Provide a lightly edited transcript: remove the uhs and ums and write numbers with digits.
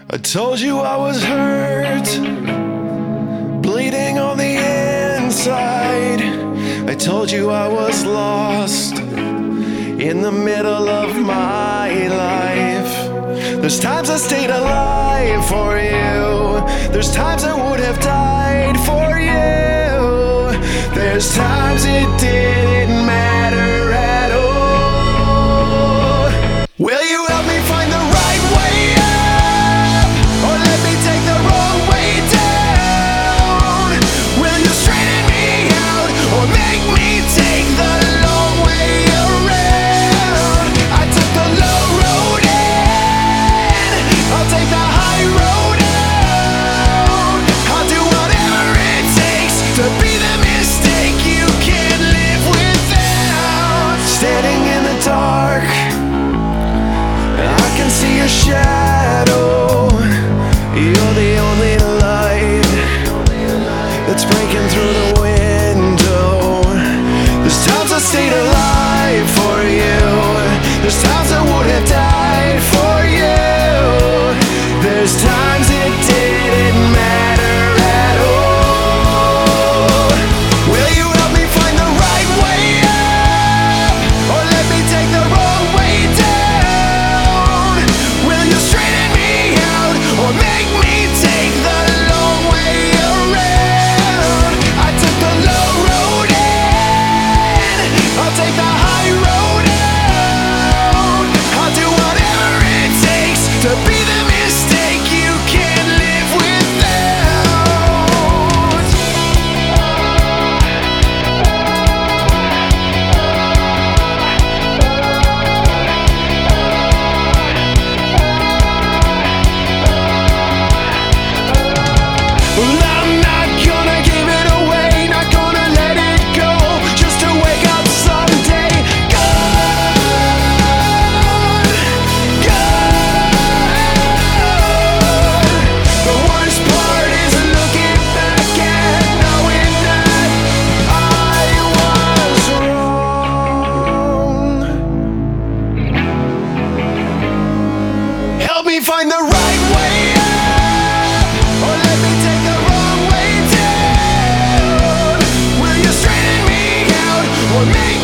I told you I was hurt, bleeding on the inside. I told you I was lost in the middle of my life. There's times I stayed alive for you. There's times I would have died for you. There's times it didn't matter at all. Will you help me find the right way up, or let me take the wrong way down? Will you straighten me out, or make me take the long way around? I took the low road in, I'll take the high road out. I'll do whatever it takes to be the mistake you can't live without. Standing in the dark, I can see your shadow. You're the only light that's breaking through the window. There's times I stayed alive for you. There's times I would have died for you. There's times it didn't matter at all. Will you help me find the right way up, or let me take the wrong way down? Will you straighten me out, or make me take the long way around? I took the low road in, I'll take the high road out. I'll do whatever it takes to be the mistake you can't live without. Well, I'm not gonna give it away, not gonna let it go, just to wake up someday gone, gone. The worst part is looking back and knowing that I was wrong. Help me find the right way up, or let me take the wrong way down. Will you straighten me out, or make